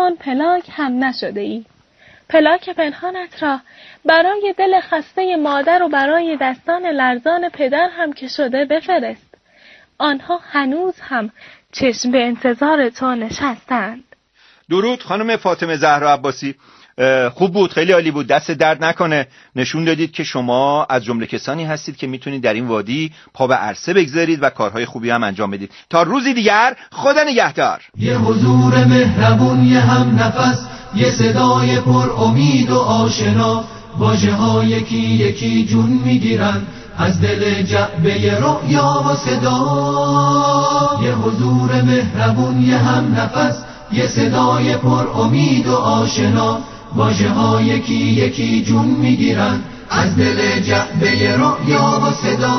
همان پلاک هم نشده ای. پلاک پنهانت را برای دل خسته مادر و برای دستان لرزان پدر هم که شده بفرست. آنها هنوز هم چشم به انتظار تو نشستند. درود خانم فاطمه زهرا عباسی، خوب بود، خیلی عالی بود، دست درد نکنه. نشون دادید که شما از جمله کسانی هستید که میتونید در این وادی پا به عرصه بگذارید و کارهای خوبی هم انجام بدید. تا روزی دیگر، خدا نگهدار. یه حضور مهربون، یه هم نفس، یه صدای پر امید و آشنا، واژه ها یکی یکی جون میگیرن از دل جعبه رؤیا و صدا. یه حضور مهربون، یه هم نفس، یه صدای پر امید و آشنا، واژه ها یکی یکی جون میگیرن از دل جعبه رؤیا و صدا.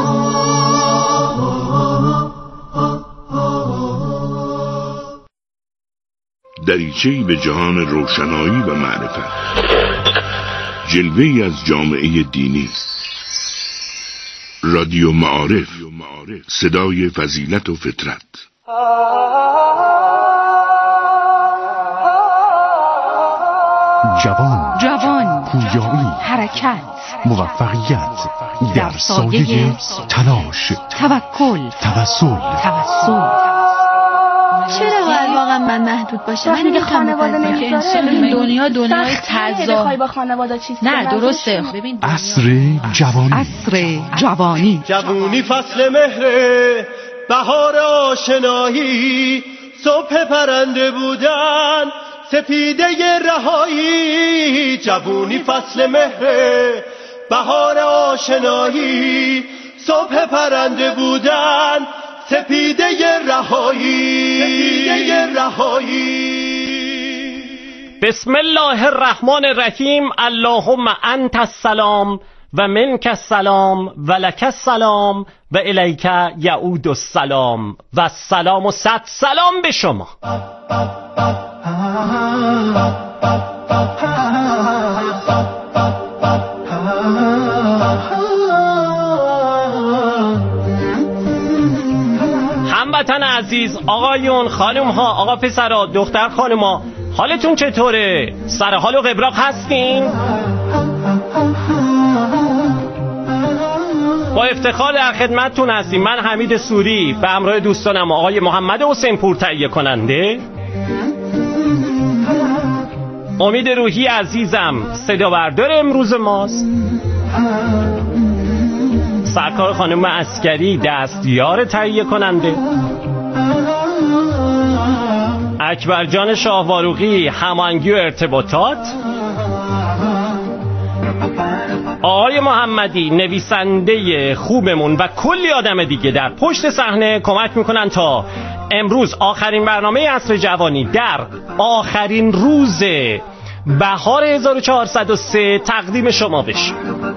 دریچه‌ای به جهان روشنایی و معرفت، جلوه‌ای از جامعه دینی. رادیو معارف، صدای فضیلت و فطرت. جوان، پویایی، حرکت، موفقیت، در سایه تلاش، توکل، توسل. چرا باید واقعا من محدود باشه؟ من دیگه خانواده نمیذاره. این دنیای تضاد. بخوای با خانواده چیز نه درسته. ببین عصر جوانی. جوونی فصل مهره، بهار آشنایی، صبح پرنده بودن، سپیده رهایی. جوونی فصل مهره، بهار آشنایی، صبح پرنده بودن، سپیده رهایی. بسم الله الرحمن الرحیم. اللهم انت السلام و منک السلام و لک السلام و الیک یعود السلام و السلام و صد سلام به شما. هموطن عزیز، آقایون، خانم ها، آقا پسرا، دختر خانما، حالتون چطوره؟ سر حال و قبراق هستین؟ با افتخار در خدمتتون هستیم. من حمید سوری به همراه دوستانم آقای محمد حسین پور تهیه کننده، امید روحی عزیزم صدا بردار امروز ماست، سرکار خانم عسکری دستیار تهیه کننده، اکبر جان شاهواروقی هماهنگی و ارتباطات، آقای محمدی نویسنده خوبمون و کلی آدم دیگه در پشت صحنه کمک میکنن تا امروز آخرین برنامه عصر جوانی در آخرین روز بهار 1403 تقدیم شما بشه.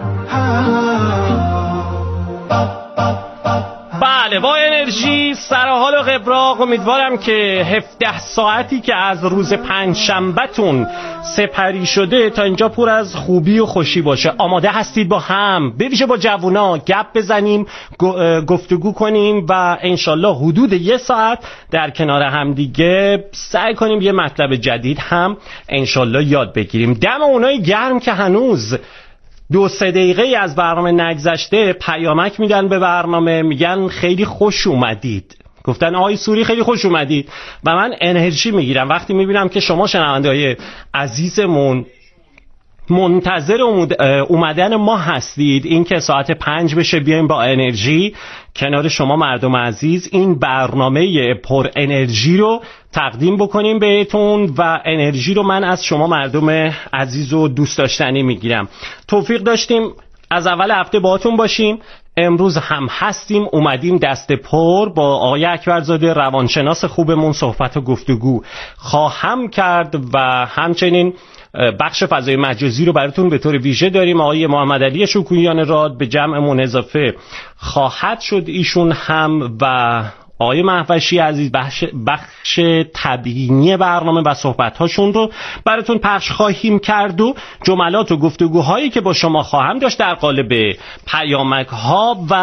بله، با انرژی، سرحال و قبراق. امیدوارم که 17 ساعتی که از روز پنجشنبه‌تون سپری شده تا اینجا پر از خوبی و خوشی باشه. آماده هستید با هم، به ویژه با جوونا، گپ بزنیم، گفتگو کنیم و انشالله حدود 1 ساعت در کنار هم دیگه سعی کنیم یه مطلب جدید هم انشالله یاد بگیریم. دم اونای گرم که هنوز 2-3 دقیقه از برنامه نگذشته پیامک میدن به برنامه، میگن خیلی خوش اومدید، گفتن آقای سوری خیلی خوش اومدید و من انرژی میگیرم وقتی میبینم که شما شنونده‌های عزیزمون منتظر اومدن ما هستید. این که ساعت 5 بشه بیایم با انرژی کنار شما مردم عزیز این برنامه پر انرژی رو تقدیم بکنیم بهتون و انرژی رو من از شما مردم عزیز و دوست داشتنی میگیرم. توفیق داشتیم از اول هفته باهاتون باشیم، امروز هم هستیم، اومدیم دست پر با آقای اکبرزاده روانشناس خوبمون صحبت و گفتگو خواهم کرد و همچنین بخش فضای مجازی رو براتون به طور ویژه داریم. آقای محمد علی شکویان راد به جمعمون اضافه خواهد شد ایشون هم و آقای مهوشی عزیز بخش تبیینی برنامه و صحبت‌هاشون رو براتون پخش خواهیم کرد و جملات و گفتگوهایی که با شما خواهم داشت در قالب پیامک‌ها و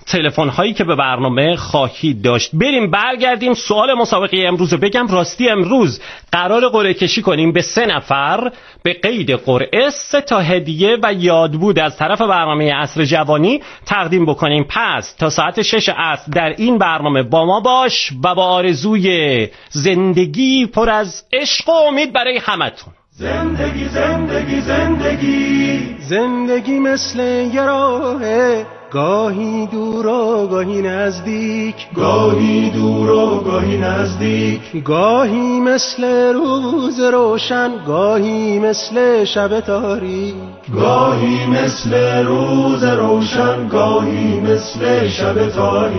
تلفن هایی که به برنامه خواهید داشت. بریم برگردیم سوال مسابقه امروز. بگم راستی امروز قرار قرعه کشی کنیم به 3 نفر به قید قرعه 3 تا هدیه و یادبود از طرف برنامه عصر جوانی تقدیم بکنیم. پس تا ساعت 6 عصر در این برنامه با ما باش و با آرزوی زندگی پر از عشق و امید برای همتون. زندگی زندگی زندگی زندگی مثل یه راهه، گاهی دور و گاهی نزدیک، گاهی دور و گاهی نزدیک، گاهی مثل روز روشن، گاهی مثل شب تاریک، گاهی مثل روز روشن، گاهی مثل شب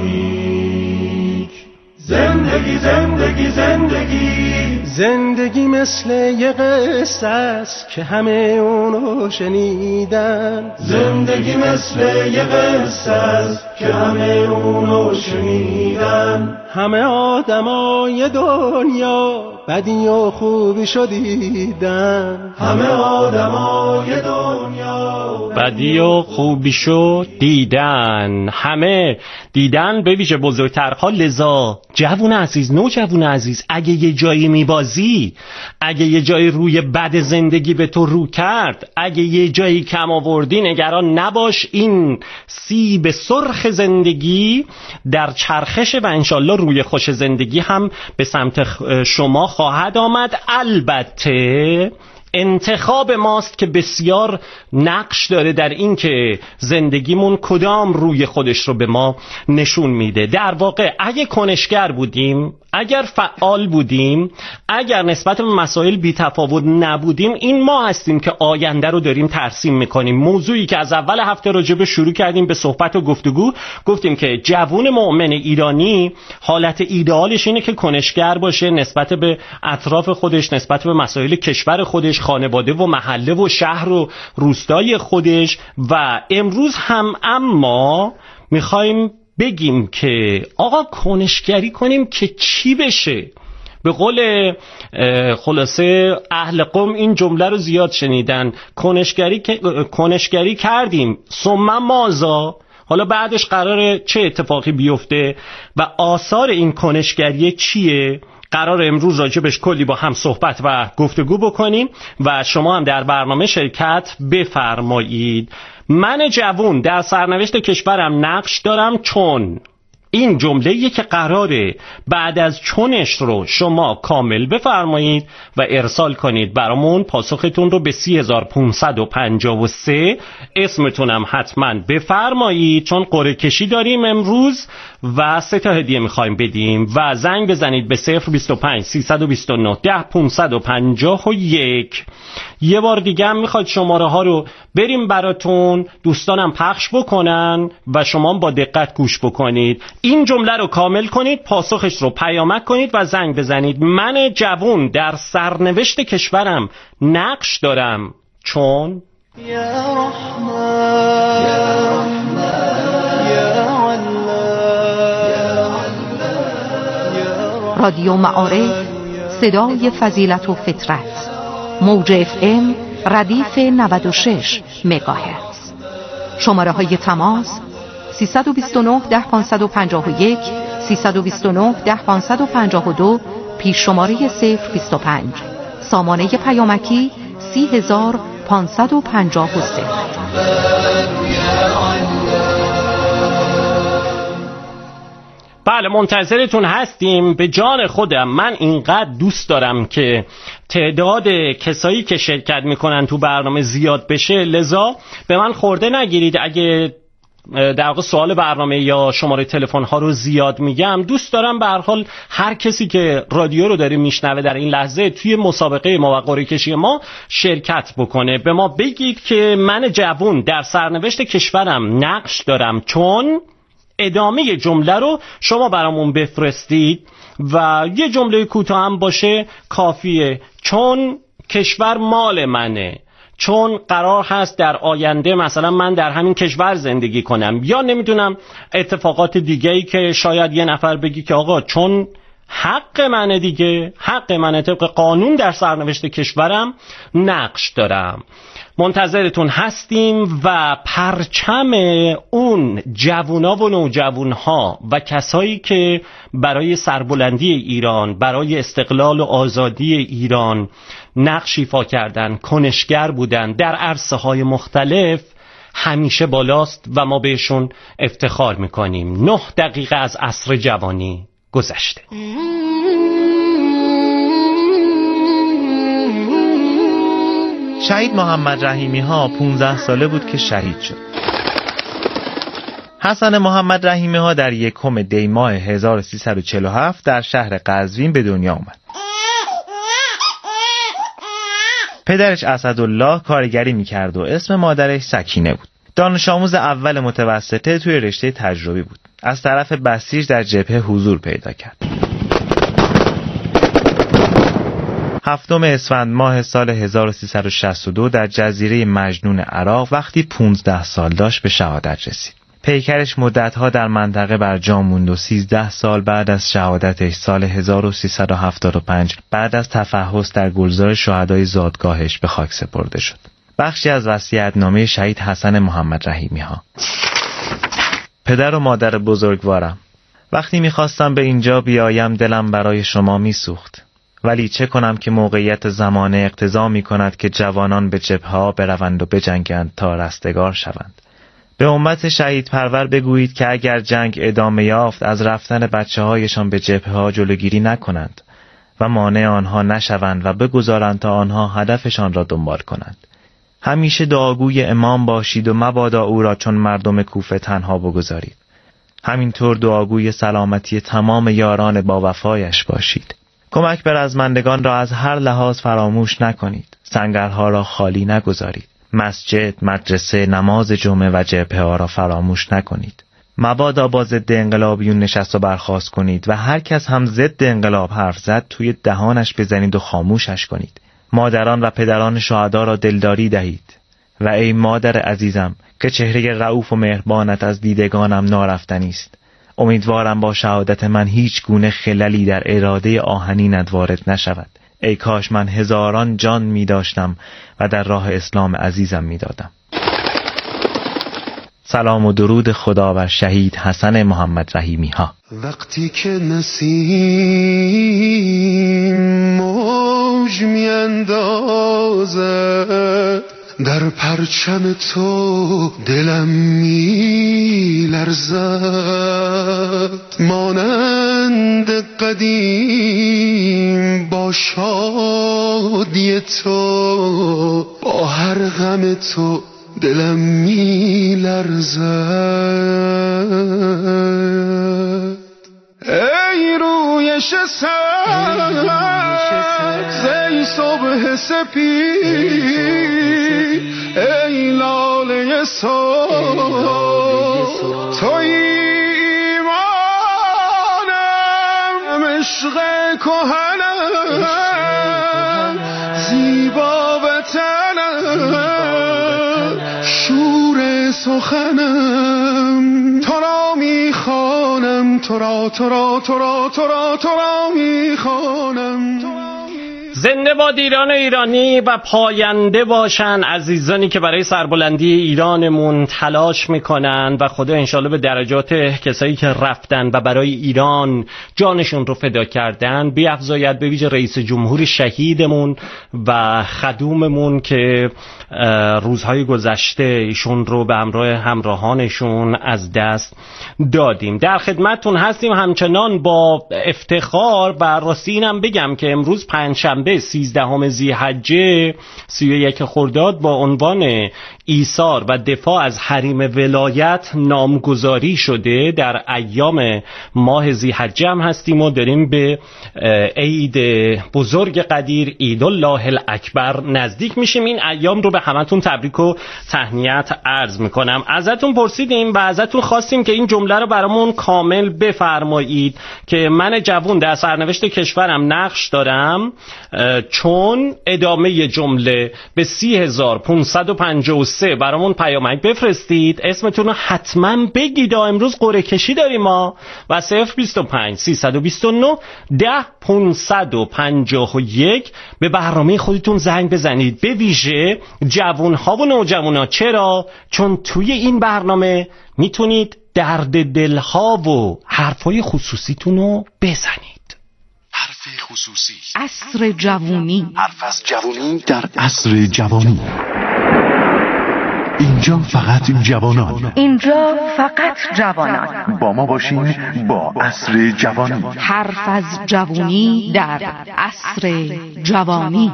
تاریک. زندگی زندگی زندگی زندگی مثل یه قصه است که همه اونو شنیدن، زندگی مثل یه قصه است که همه اونو شنیدن. همه آدمای دنیا بدی و خوبی شدیدن، همه آدمای دنیا بدی و خوبیشو دیدن، همه دیدن به ویژه بزرگترها. لذا جوون عزیز، نوجوون عزیز، اگه یه جایی میبازی، اگه یه جایی روی بد زندگی به تو رو کرد، اگه یه جایی کم آوردی، نگران نباش. این سیب سرخ زندگی در چرخش و انشالله روی خوش زندگی هم به سمت شما خواهد آمد. البته انتخاب ماست که بسیار نقش داره در این که زندگیمون کدام روی خودش رو به ما نشون میده. در واقع اگه کنشگر بودیم، اگر فعال بودیم، اگر نسبت به مسائل بی‌تفاوت نبودیم، این ما هستیم که آینده رو داریم ترسیم میکنیم. موضوعی که از اول هفته راجع شروع کردیم به صحبت و گفتگو، گفتیم که جوون مؤمن ایرانی حالت ایدئالش اینه که کنشگر باشه نسبت به اطراف خودش، نسبت به مسائل کشور خودش، خانواده و محله و شهر و روستای خودش. و امروز هم اما میخوایم بگیم که آقا کنشگری کنیم که چی بشه. به قول خلاصه اهل قم این جمله رو زیاد شنیدن، کنشگری کردیم ثم ماذا، حالا بعدش قراره چه اتفاقی بیفته و آثار این کنشگری چیه. قرار امروز راجبش کلی با هم صحبت و گفتگو بکنیم و شما هم در برنامه شرکت بفرمایید. من جوون در سرنوشت کشورم نقش دارم چون. این جمله‌ایه که قراره بعد از چونش رو شما کامل بفرمایید و ارسال کنید برامون. پاسختون رو به 3553 اسمتونم حتما بفرمایید چون قرعه کشی داریم امروز و 3 تا هدیه میخوایم بدیم. و زنگ بزنید به 025 329 10 551. یه بار دیگه هم میخواد شماره ها رو بریم براتون، دوستانم پخش بکنن و شما با دقت گوش بکنید. این جمله رو کامل کنید، پاسخش رو پیامک کنید و زنگ بزنید. من جوون در سرنوشت کشورم نقش دارم چون. یا رحمان یا رحمان یا الله. رادیو معارف، صدای فضیلت و فطرت، موج FM ردیف 96 مگاهرتز. شماره های تماس 329 10 551 329 10 552 پیش شماره 025. سامانه پیامکی 30553. بله منتظرتون هستیم. به جان خودم من اینقدر دوست دارم که تعداد کسایی که شرکت میکنن تو برنامه زیاد بشه، لذا به من خورده نگیرید اگه در واقع سوال برنامه یا شماره تلفن ها رو زیاد میگم. دوست دارم به هر حال هر کسی که رادیو رو داره میشنوه در این لحظه توی مسابقه ما و قرعه کشی ما شرکت بکنه. به ما بگید که من جوون در سرنوشت کشورم نقش دارم چون. ادامه جمله رو شما برامون بفرستید و یه جمله کوتاه هم باشه کافیه. چون کشور مال منه، چون قرار هست در آینده مثلا من در همین کشور زندگی کنم، یا نمیدونم اتفاقات دیگه‌ای که شاید یه نفر بگی که آقا چون حق منه دیگه، حق منه، طبق قانون در سرنوشت کشورم نقش دارم. منتظرتون هستیم و پرچم اون جوونا و نوجوانها و کسایی که برای سربلندی ایران، برای استقلال و آزادی ایران نقش ایفا کردن، کنشگر بودن در عرصه‌های مختلف، همیشه بالاست و ما بهشون افتخار میکنیم. 9 دقیقه از عصر جوانی گذشته. شهید محمد رحیمی ها 15 ساله بود که شهید شد. حسن محمد رحیمی ها در 1 دی ماه 1347 در شهر قزوین به دنیا آمد. پدرش اسدالله کارگری میکرد و اسم مادرش سکینه بود. دانش آموز اول متوسطه توی رشته تجربی بود. از طرف بسیج در جبهه حضور پیدا کرد. 7 اسفند ماه سال 1362 در جزیره مجنون عراق وقتی 15 سال داشت به شهادت رسید. پیکرش مدتها در منطقه بر جا موند و 13 سال بعد از شهادتش سال 1375 بعد از تفحص در گلزار شهدای زادگاهش به خاک سپرده شد. بخشی از وصیت‌نامه شهید حسن محمد رحیمی ها. پدر و مادر بزرگوارم، وقتی میخواستم به اینجا بیایم دلم برای شما میسوخت. ولی چه کنم که موقعیت زمانه اقتضا میکند که جوانان به جبهه‌ها بروند و بجنگند تا رستگار شوند. به امت شهید پرور بگویید که اگر جنگ ادامه یافت از رفتن بچه‌هایشان به جبهه‌ها جلوگیری نکنند و مانع آنها نشوند و بگذارند تا آنها هدفشان را دنبال کنند. همیشه دعاگوی امام باشید و مبادا او را چون مردم کوفه تنها بگذارید. همینطور دعاگوی سلامتی تمام یاران با وفایش باشید. کمک به رزمندگان را از هر لحاظ فراموش نکنید. سنگرها را خالی نگذارید. مسجد، مدرسه، نماز جمعه و جبهه‌ها را فراموش نکنید. مبادا با ضد انقلابیون نشست و برخاست کنید و هر کس هم ضد انقلاب حرف زد توی دهانش بزنید و خاموشش کنید. مادران و پدران شهدا را دلداری دهید. و ای مادر عزیزم که چهره رئوف و مهربانت از دیدگانم نارفتنی است، امیدوارم با شهادت من هیچ گونه خللی در اراده آهنینت وارد نشود. ای کاش من هزاران جان می داشتم و در راه اسلام عزیزم می دادم. سلام و درود خدا بر شهید حسن محمد رحیمی ها. وقتی که نسیم موج می اندازد در پرچم تو دلم می لرزد، مانند قدیم با شادی تو، با هر غم تو دلم می لرزد. ای رویش سبز، ای صبح سپید، ای لاله صبح، توی ایمانم، عشق کهنم، زیبا وطنم، شور سخنم، تو را میخوانم، تو را میخوانم. زنده باد ایران و ایرانی و پاینده باشن عزیزانی که برای سربلندی ایرانمون تلاش میکنن و خدا انشالله به درجات کسایی که رفتن و برای ایران جانشون رو فدا کردن بیافزاید، به ویژه رئیس جمهور شهیدمون و خدوممون که روزهای گذشته ایشون رو به همراهانشون از دست دادیم. در خدمتتون هستیم همچنان با افتخار. و راستی اینم بگم که امروز پنجشنبه 13 ذی‌حجه 31 خرداد با عنوان ایثار و دفاع از حریم ولایت نامگذاری شده. در ایام ماه ذی‌حجه هم هستیم و داریم به عید بزرگ قدیر عید الله الاکبر نزدیک میشیم. این ایام رو به همتون تبریک و تهنیت عرض میکنم. ازتون پرسیدیم و ازتون خواستیم که این جمله رو برامون کامل بفرمایید که من جوون در سرنوشت کشورم نقش دارم چون ادامه جمله به 30553 برامون پیامک بفرستید، اسمتون رو حتما بگید. امروز قرعه کشی داریم ما و 025 329 10551 به برنامه خودتون زنگ بزنید، به ویژه جوان‌ها و نوجوانا. چرا؟ چون توی این برنامه میتونید درد دلها و حرفای خصوصیتون رو بزنید. حرف خصوصی، عصر جوانی، حرف از جوانی در عصر جوانی. اینجا فقط جوانان، اینجا فقط جوانان. با ما باشین با عصر جوانی. حرف از جوانی در عصر جوانی.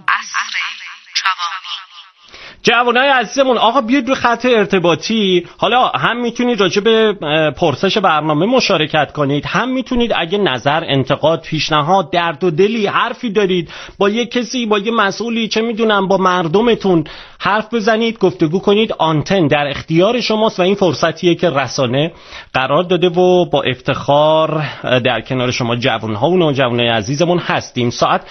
جوانای عزیزمون، آقا بیاید روی خط ارتباطی. حالا هم میتونید راجع به پرسش برنامه مشارکت کنید، هم میتونید اگه نظر، انتقاد، پیشنهاد، درد و دلی، حرفی دارید با یه کسی، با یه مسئولی، چه میدونم با مردمتون حرف بزنید، گفتگو کنید. آنتن در اختیار شماست و این فرصتیه که رسانه قرار داده و با افتخار در کنار شما جوانها و نوجوانای عزیزمون هستیم. ساعت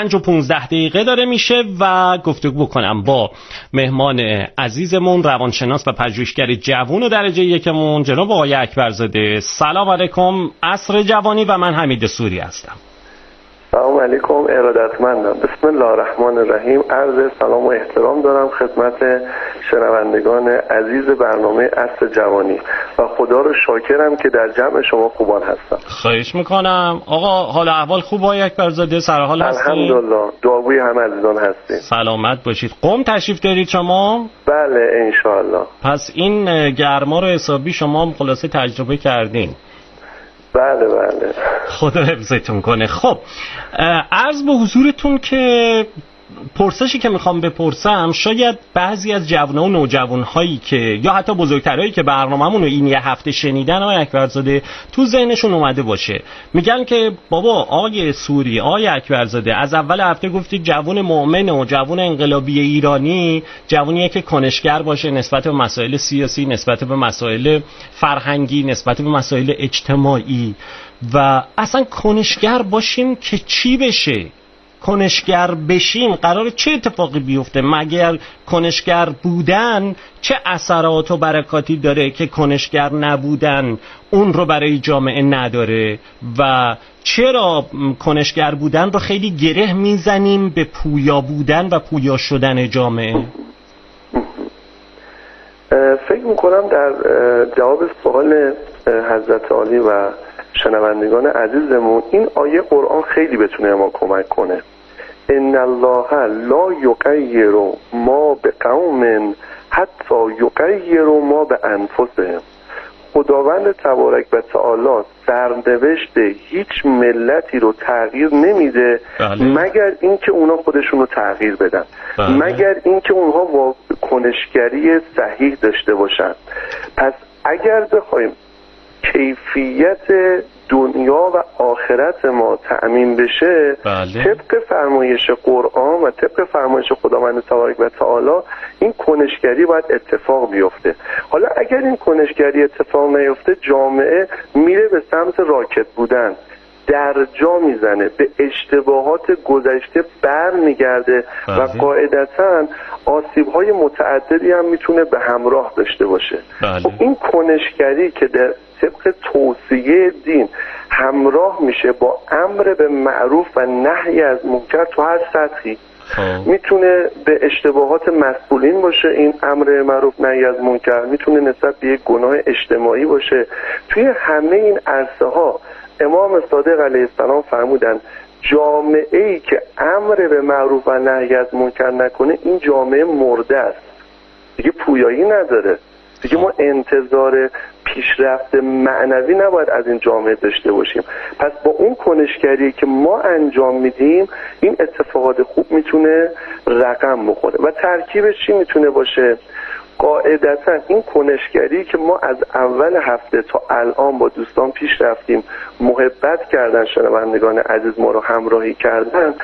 5:15 داره میشه و گفتگو بکنم با مهمان عزیزمون، روانشناس و پژوهشگر جوان و درجه یکمون، جناب آقای اکبرزاده. سلام علیکم. عصر جوانی و من حمید سوری هستم. سلام علیکم، ارادتمندم. بسم الله الرحمن الرحیم. عرض سلام و احترام دارم خدمت شنوندگان عزیز برنامه عصر جوانی و خدا رو شاکرم که در جمع شما خوبان هستم. خواهش میکنم. آقا حال احوال خوب آقای اکبرزاده؟ سر حال هستید؟ الحمدلله، دعاگوی همه عزیزان هستیم. سلامت باشید. قم تشریف دارید شما؟ بله انشاءالله. پس این گرما رو حسابی شما خلاصه تجربه کردین؟ بله بله، خدا حفظتون کنه. خب عرض به حضورتون که پرسشی که میخوام بپرسم شاید بعضی از جوان‌ها و نوجوان‌هایی که یا حتی بزرگترهایی که برنامه‌مون رو این یه هفته شنیدن آقای اکبرزاده تو ذهنشون اومده باشه. میگن که بابا آقای سوری، آقای اکبرزاده، از اول هفته گفتید جوان مؤمن و جوان انقلابی ایرانی جوانیه که کنشگر باشه نسبت به مسائل سیاسی، نسبت به مسائل فرهنگی، نسبت به مسائل اجتماعی. و اصلا کنشگر باشیم که چی بشه؟ کنشگر بشیم قرار چه اتفاقی بیفته؟ مگر کنشگر بودن چه اثرات و برکاتی داره که کنشگر نبودن اون رو برای جامعه نداره؟ و چرا کنشگر بودن رو خیلی گره میزنیم به پویا بودن و پویا شدن جامعه؟ فکر میکنم در جواب سوال حضرت عالی و شنوندگان عزیزمون این آیه قرآن خیلی بتونه ما کمک کنه. ان الله لا یغیر ما بقوم حتی یغیروا ما بانفسهم. خداوند تبارک و تعالی سرنوشت هیچ ملتی رو تغییر نمیده مگر اینکه اونا خودشون رو تغییر بدن، مگر اینکه اونها کنشگری صحیح داشته باشن. پس اگر بخوایم کیفیت دنیا و آخرت ما تأمین بشه طبق فرمایش قرآن و طبق فرمایش خداوند تبارک و تعالی این کنشگری باید اتفاق بیفته. حالا اگر این کنشگری اتفاق نیفته جامعه میره به سمت راکد بودن، در جا میزنه، به اشتباهات گذشته بر میگرده و قاعدتاً آسیب‌های متعددی هم میتونه به همراه داشته باشه. این کنشگری که در طبق توصیه دین همراه میشه با امر به معروف و نهی از منکر تو هر سطحی، میتونه به اشتباهات مسئولین باشه این امر معروف نهی از منکر، میتونه نسبت به یک گناه اجتماعی باشه. توی همه این عرصه ها امام صادق علیه السلام فرمودن جامعه‌ای که امر به معروف و نهی از منکر نکنه این جامعه مرده است، دیگه پویایی نداره، دیگه ما انتظار پیشرفت معنوی نباید از این جامعه داشته باشیم. پس با اون کنشگری که ما انجام میدیم این اتفاقات خوب میتونه رقم بخوره. و ترکیبش چی میتونه باشه؟ قاعدتا این کنشگری که ما از اول هفته تا الان با دوستان پیش رفتیم، محبت کردن، شنوندگان عزیز ما رو همراهی کردن،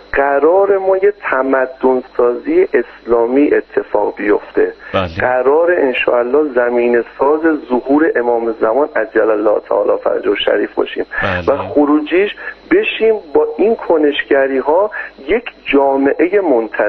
قرار ما یه تمدن سازی اسلامی اتفاق بیفته. قرار انشاءالله زمین ساز ظهور امام زمان عجل الله تعالی فرجه شریف باشیم و خروجیش بشیم با این کنشگری ها یک جامعه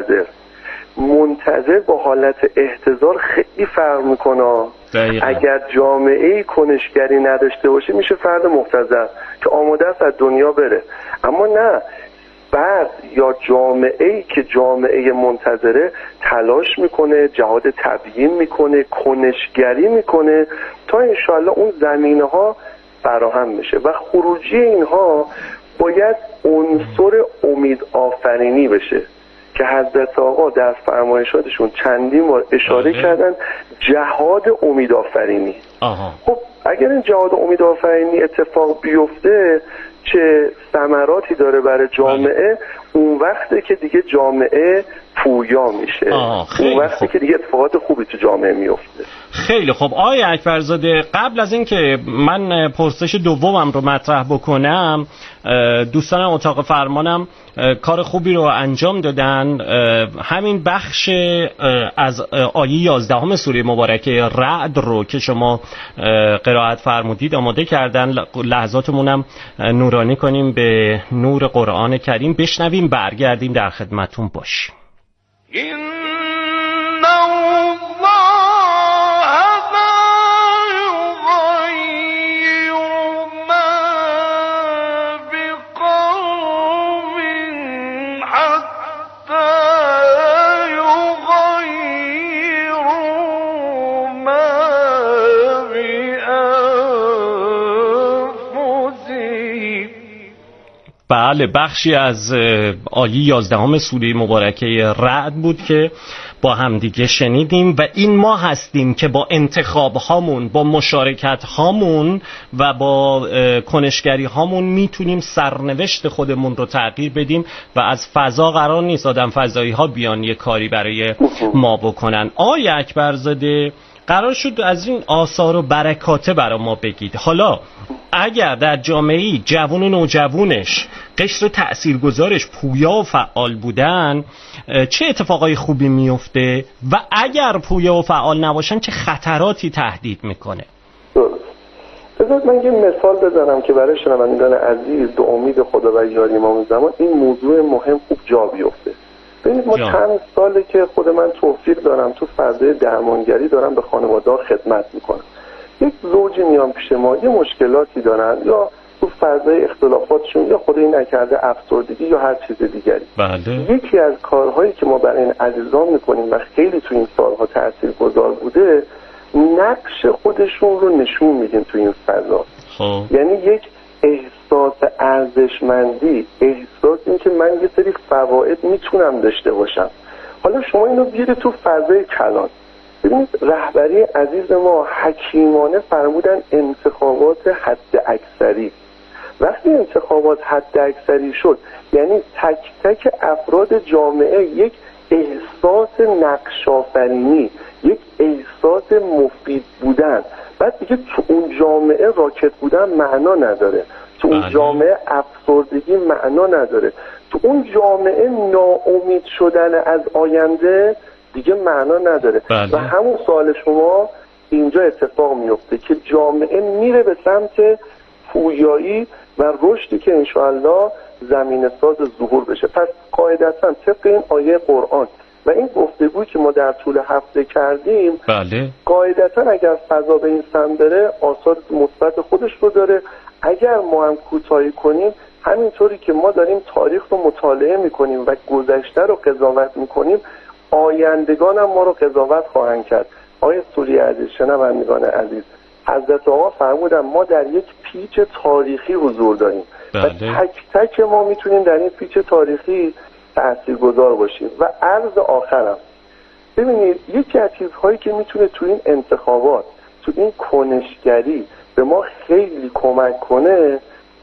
منتظر با حالت احتضار خیلی فرق میکنه. اگر جامعه کنشگری نداشته باشه میشه فرد محتضر که آماده است از دنیا بره، اما نه، فرد یا جامعه‌ای که جامعه منتظره تلاش میکنه، جهاد تبیین میکنه، کنشگری میکنه تا انشاءالله اون زمینه ها فراهم بشه و خروجی اینها باید عنصر امید آفرینی بشه که حضرت آقا در فرمایشاتشون چندین بار اشاره کردن، جهاد امید آفرینی. خب اگر این جهاد امید آفرینی اتفاق بیفته چه ثمراتی داره برای جامعه؟ اون وقته که دیگه جامعه پویا میشه، اون وقتی که دیگه اتفاقات خوبی تو جامعه میفته. خیلی خب آقای اکبرزاده، قبل از این که من پرسش دومم رو مطرح بکنم، دوستان اتاق فرمانم کار خوبی رو انجام دادن. همین بخش از آیه 11 سوره مبارکه رعد رو که شما قرائت فرمودید آماده کردن، لحظاتمونم نورانی کنیم به نور قرآن کریم، بشنویم، برگردیم در خدمتون باشیم. بله، بخشی از آیه 11 سوره مبارکه رعد بود که با همدیگه شنیدیم و این ما هستیم که با انتخاب هامون، با مشارکت هامون و با کنشگری هامون میتونیم سرنوشت خودمون رو تغییر بدیم و از فضا قرار نیست آدم فضایی ها بیان یه کاری برای ما بکنن. آقای اکبرزاده، قرار شد از این آثار و برکاته برای ما بگید. حالا اگر در جامعه‌ای جوان و نوجوانش قشر تأثیرگذارش پویا و فعال بودن چه اتفاقای خوبی میفته و اگر پویا و فعال نباشن چه خطراتی تهدید میکنه؟ بذارید من یه مثال بزنم که برای شنوندگان عزیز به امید خدا و یاری امام زمان این موضوع مهم خوب جا بیفته. ببینید ما چند ساله که خود من توفیق دارم تو فضای درمانگری دارم به خانواده‌ها خدمت میکنم. یک زوجی میان پیش ما یه مشکلاتی دارن، یا تو فضای اختلافاتشون یا خدایی نکرده افسردگی یا هر چیز دیگری. یکی از کارهایی که ما برای این عزیزان میکنیم و خیلی تو این سالها تاثیرگذار بوده، نقش خودشون رو نشون میدیم تو این فضا. یعنی یک احساس ارزشمندی، احساس این که من یه سری فواید میتونم داشته باشم. حالا شما اینو بیارید تو فضای کلان. ببینید رهبری عزیز ما حکیمانه فرمودن انتخابات حد اکثری. وقتی انتخابات حد اکثری شد یعنی تک تک افراد جامعه یک احساس نقش‌آفرینی، یک احساس مفید بودن. بعد دیگه تو اون جامعه راکت بودن معنا نداره، تو اون جامعه افسردگی معنا نداره، تو اون جامعه ناامید شدن از آینده دیگه معنا نداره. و همون سوال شما اینجا اتفاق میفته که جامعه میره به سمت پویایی و رشدی که انشاءالله زمین ساز ظهور بشه. پس قاعدتا طبق این آیه قرآن و این گفتگویی که ما در طول هفته کردیم، قاعدتا اگر فضا به این سمت بره آثار مثبت خودش رو داره. اگر ما هم کوتاهی کنیم، همینطوری که ما داریم تاریخ رو مطالعه میکنیم و گذشته رو قضاوت میکنیم، آیندگان هم ما رو قضاوت خواهند کرد. آیه سوری عزیز، شنوندگان عزیز، حضرت آقا فرمودن ما در یک پیچ تاریخی حضور داریم و تک تک ما میتونیم در این پیچ تاریخی تاثیرگذار باشیم. و عرض آخرم، ببینید یکی از چیزهایی که میتونه تو این انتخابات، تو این کنشگری به ما خیلی کمک کنه،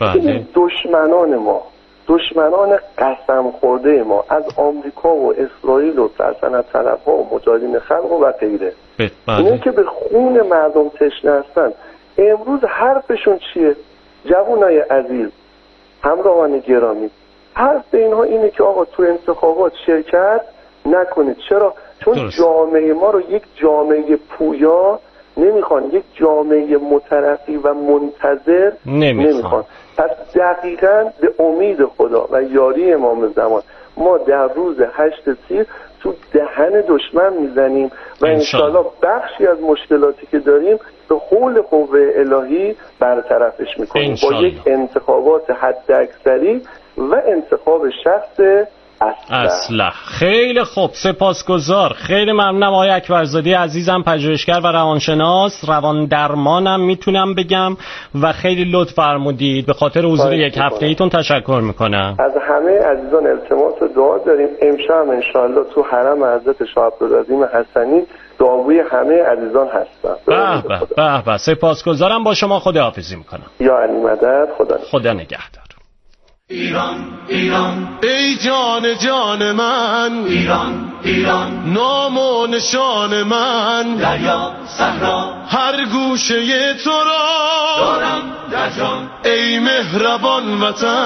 دشمنان قسم خورده ما از آمریکا و اسرائیل و سلطنت طلب‌ها و مجاهدین خلق و غیره، اینه که به خون مردم تشنه هستن، امروز حرفشون چیه؟ جوانای عزیز، همراهان گرامی، حرف اینها اینه که آقا تو انتخابات شرکت نکنید. چرا؟ چون جامعه ما رو یک جامعه پویا نمیخوان، یک جامعه مترقی و منتظر نمیخوان. پس دقیقاً به امید خدا و یاری امام زمان ما در روز 8 تیر تو دهن دشمن میزنیم و انشالله بخشی از مشکلاتی که داریم به حول قوه الهی برطرفش میکنیم با یک انتخابات حداکثری و انتخاب شخص اصلح. خیلی خوب، سپاسگزار، خیلی ممنونم آقای اکبرزاده عزیزم، پژوهشگر و روانشناس، روان درمانم میتونم بگم و خیلی لطف فرمودید. به خاطر حضور یک هفته ایتون تشکر میکنم. از همه عزیزان التماس و دعا داریم امشب انشالله تو حرم حضرت شاه عبدالعظیم حسنی دعاوی همه عزیزان هستم. به به، سپاسگزارم، با شما خداحافظی میکنم. یا علی مدد، خدا نگهدار. ایران ایران ای جان جان من، ایران ایران نام و نشان من، دریا صحرا هر گوشه تو را دارم در جان، ای مهربان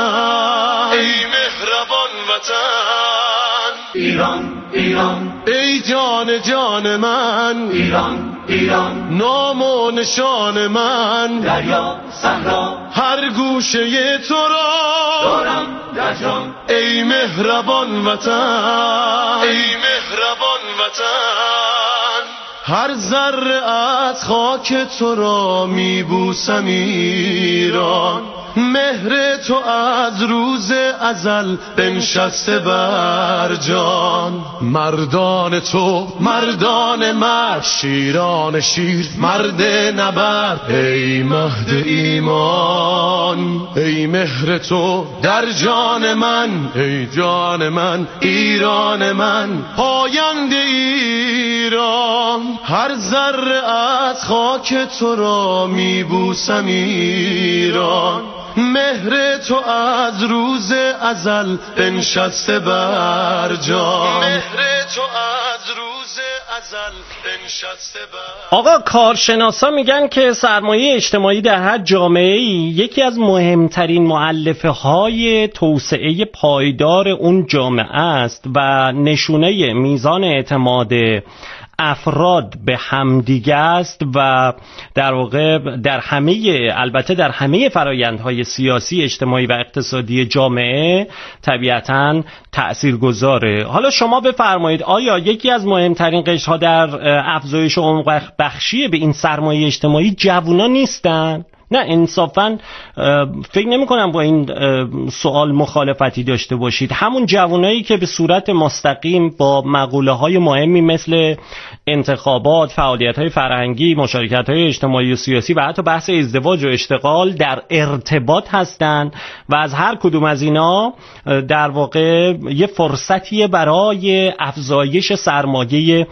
وطن، ای مهربان وطن. ایران ایران ای جان جان من، ایران ایران نام و نشان من، دریا صحرا هر گوشه تو را دارم در جان، ای مهربان وطن، ای مهربان وطن. هر ذره از خاک تو را میبوسم ایران، مهر تو از روز ازل بنشسته بر جان. مردان تو مردان مرد، شیران شیر مرد نبرد، ای مهد ایمان، ای مهر تو در جان من، ای جان من ایران من، پاینده ایران. هر ذره از خاک تو را میبوسم ایران، مهر تو از روز ازل بنشسته بر جان، مهر تو از روز ازل بنشسته بر. آقا کارشناسا میگن که سرمایه اجتماعی در هر جامعه‌ای یکی از مهمترین مؤلفه های توسعه پایدار اون جامعه است و نشونه میزان اعتماد افراد به همدیگه است و در واقع البته در همه فرآیندهای سیاسی، اجتماعی و اقتصادی جامعه طبیعتاً تأثیرگذاره. حالا شما بفرمایید آیا یکی از مهمترین قشرها در افزایش عمق بخشی به این سرمایه اجتماعی جوونا نیستن؟ نه، انصافاً فکر نمی کنم با این سوال مخالفتی داشته باشید. همون جوانایی که به صورت مستقیم با مقوله های مهمی مثل انتخابات، فعالیت های فرهنگی، مشارکت های اجتماعی و سیاسی و حتی بحث ازدواج و اشتغال در ارتباط هستند و از هر کدوم از اینا در واقع یه فرصتیه برای افزایش سرمایه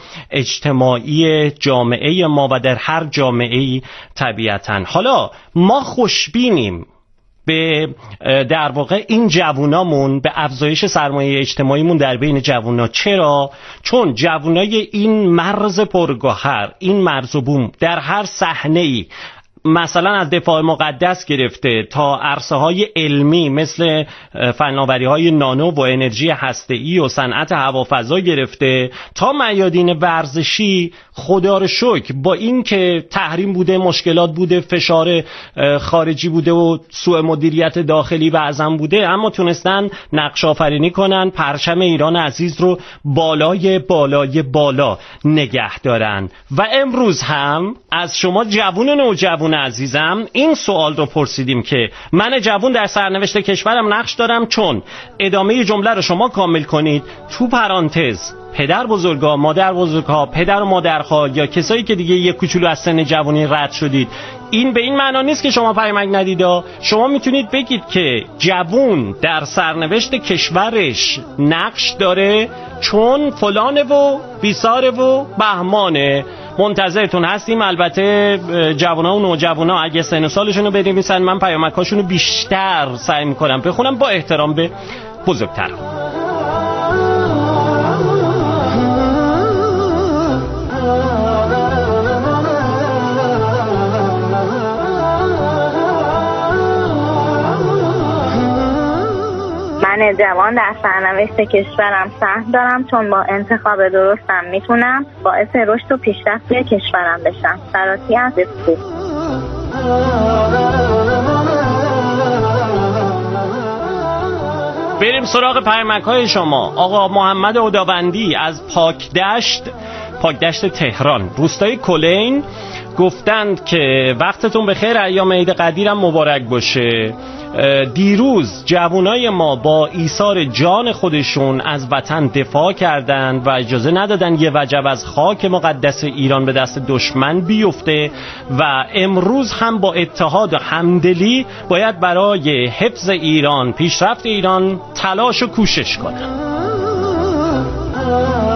اجتماعی جامعه ما و در هر جامعه‌ای طبیعتاً. حالا ما خوشبینیم به در واقع این جوونامون، به افزایش سرمایه اجتماعیمون در بین جوونا. چرا؟ چون جوونای این مرز پرگوهر، این مرز و بوم در هر صحنه‌ای، مثلا از دفاع مقدس گرفته تا عرصه های علمی مثل فناوری های نانو و انرژی هسته‌ای و صنعت هوافضا گرفته تا میادین ورزشی، خدا رو شکر با این که تحریم بوده، مشکلات بوده، فشار خارجی بوده و سوء مدیریت داخلی و اعظم بوده، اما تونستن نقش آفرینی کنن، پرچم ایران عزیز رو بالای بالا نگه دارن. و امروز هم از شما جوون و نوجوان عزیزم این سوال رو پرسیدیم که من جوون در سرنوشت کشورم نقش دارم، چون ادامه جمله رو شما کامل کنید تو پرانتز پدر بزرگا، مادر بزرگا، پدر و مادرها یا کسایی که دیگه یک کوچولو از سن جوانی رد شدید، این به این معنا نیست که شما پیامک ندید. شما میتونید بگید که جوون در سرنوشت کشورش نقش داره چون فلانه و بیساره و بهمانه. منتظرتون هستیم. البته جوانا و نوجوانا اگه سن و سالشون رو بنویسن، من پیامکاشون رو بیشتر سعی میکنم بخونم با احترام به بزرگتران. من نوجوان در سرنوشت کشورم سهم دارم، چون با انتخاب درستم میتونم باعث رشد و پیشرفت کشورم بشم. سراتی از اسکو. بریم سراغ پیامک‌های شما. آقا محمد هداوندی از پاکدشت تهران، روستای کلین، گفتند که وقتتون بخیر، ایام عید قدیرم مبارک باشه. دیروز جوانای ما با ایثار جان خودشون از وطن دفاع کردند و اجازه ندادن یه وجب از خاک مقدس ایران به دست دشمن بیفته و امروز هم با اتحاد و همدلی باید برای حفظ ایران، پیشرفت ایران تلاش و کوشش کنن.